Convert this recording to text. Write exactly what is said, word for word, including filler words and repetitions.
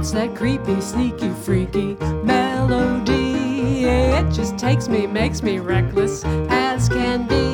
It's that creepy, sneaky, freaky melody. It just takes me, makes me reckless as can be.